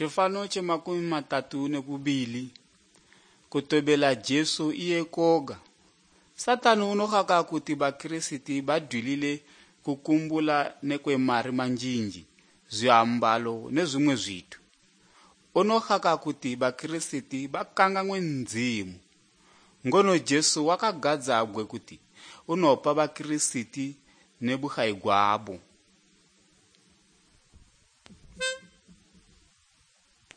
Xifano cha 32 kutobela Jesu iye koga. Satani unokaka kuti bakristi badwilile kukumbula nekwe mari manjinji, ziambalo nezumwe zitu. Unokaka kuti bakristi bakangangwe nzimu. Ngono Jesu wakagadza abwe kuti unopa bakristi nebuhayi gwabo.